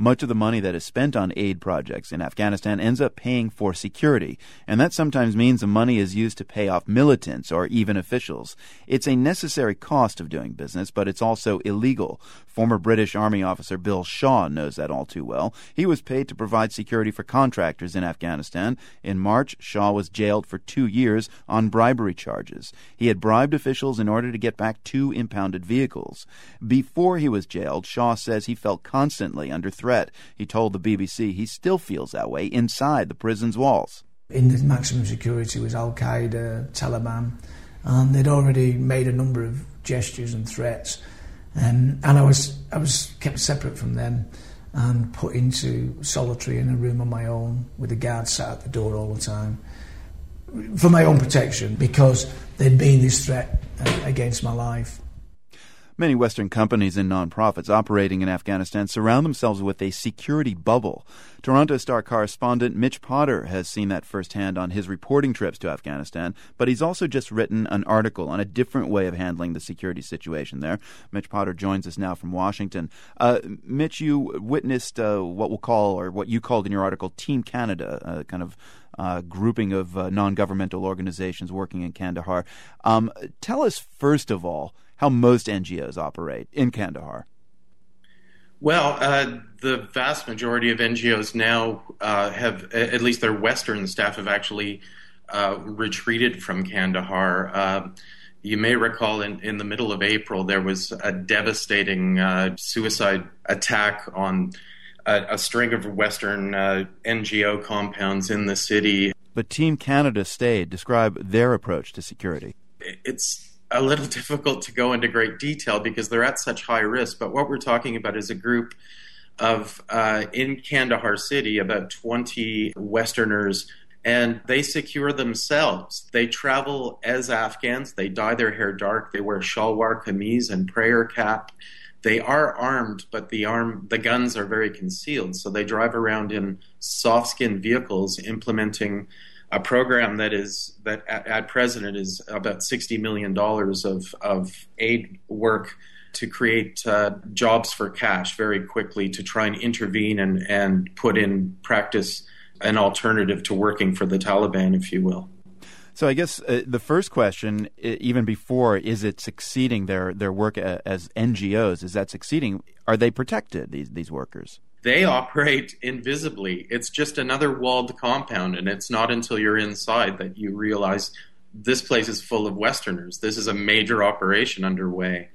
Much of the money that is spent on aid projects in Afghanistan ends up paying for security, and that sometimes means the money is used to pay off militants or even officials. It's a necessary cost of doing business, but it's also illegal. Former British Army officer Bill Shaw knows that all too well. He was paid to provide security for contractors in Afghanistan. In March, Shaw was jailed for 2 years on bribery charges. He had bribed officials in order to get back 2 impounded vehicles. Before he was jailed, Shaw says he felt constantly under threat. He told the BBC he still feels that way inside the prison's walls. In the maximum security was Al-Qaeda, Taliban, and they'd already made a number of gestures and threats. And I was kept separate from them and put into solitary in a room on my own with the guards sat at the door all the time for my own protection because there'd been this threat against my life. Many Western companies and nonprofits operating in Afghanistan surround themselves with a security bubble. Toronto Star correspondent Mitch Potter has seen that firsthand on his reporting trips to Afghanistan, but he's also just written an article on a different way of handling the security situation there. Mitch Potter joins us now from Washington. Mitch, you witnessed what we'll call, or what you called in your article, Team Canada, a kind of grouping of non-governmental organizations working in Kandahar. Tell us, first of all, how most NGOs operate in Kandahar. Well, the vast majority of NGOs now have, at least their Western staff, have actually retreated from Kandahar. You may recall in the middle of April, there was a devastating suicide attack on a string of Western NGO compounds in the city. But Team Canada stayed. Describe their approach to security. It's a little difficult to go into great detail because they're at such high risk, but what we're talking about is a group of, in Kandahar city, about 20 Westerners, and they secure themselves. They travel as Afghans, they dye their hair dark, they wear shalwar kameez and prayer cap. They are armed, but the guns are very concealed, so they drive around in soft-skinned vehicles implementing a program that at present is about $60 million of aid work to create jobs for cash very quickly to try and intervene and put in practice an alternative to working for the Taliban, if you will. So I guess the first question, even before, is it succeeding, their work as NGOs, is that succeeding? Are they protected, these workers? They operate invisibly. It's just another walled compound, and it's not until you're inside that you realize this place is full of Westerners. This is a major operation underway.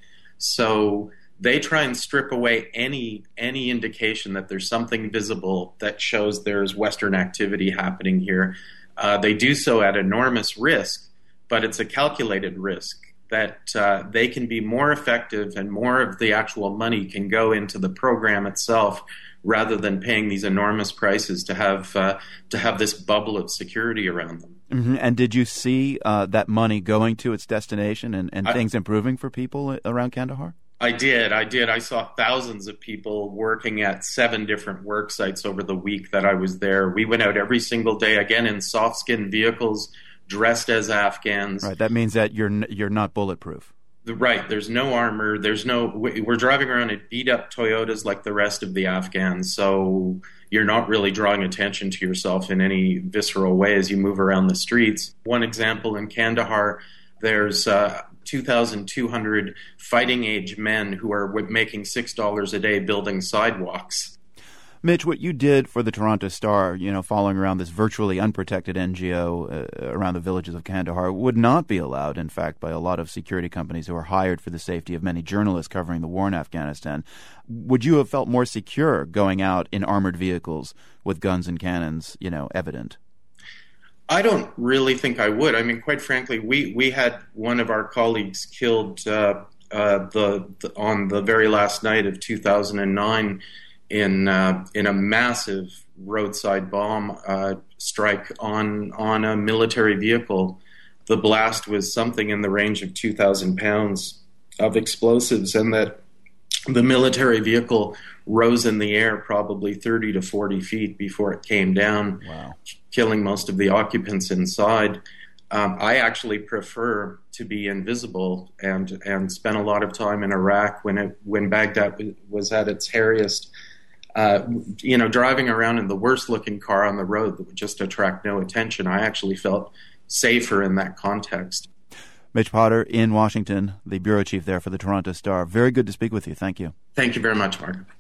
So they try and strip away any indication that there's something visible that shows there's Western activity happening here. They do so at enormous risk, but it's a calculated risk that they can be more effective and more of the actual money can go into the program itself rather than paying these enormous prices to have this bubble of security around them. Mm-hmm. And did you see that money going to its destination and things improving for people around Kandahar? I did. I saw thousands of people working at 7 different work sites over the week that I was there. We went out every single day, again, in soft-skinned vehicles, dressed as Afghans. Right. That means that you're not bulletproof. Right. There's no armor. We're driving around in beat-up Toyotas like the rest of the Afghans, so you're not really drawing attention to yourself in any visceral way as you move around the streets. One example in Kandahar, there's 2,200 fighting-age men who are making $6 a day building sidewalks. Mitch, what you did for the Toronto Star, following around this virtually unprotected NGO around the villages of Kandahar, would not be allowed, in fact, by a lot of security companies who are hired for the safety of many journalists covering the war in Afghanistan. Would you have felt more secure going out in armored vehicles with guns and cannons, evident? I don't really think I would. I mean, quite frankly, we had one of our colleagues killed on the very last night of 2009 in a massive roadside bomb strike on a military vehicle. The blast was something in the range of 2,000 pounds of explosives, and that the military vehicle rose in the air probably 30 to 40 feet before it came down, wow, killing most of the occupants inside. I actually prefer to be invisible and spent a lot of time in Iraq when Baghdad was at its hairiest. driving around in the worst looking car on the road that would just attract no attention, I actually felt safer in that context. Mitch Potter in Washington, the bureau chief there for the Toronto Star. Very good to speak with you. Thank you. Thank you very much, Mark.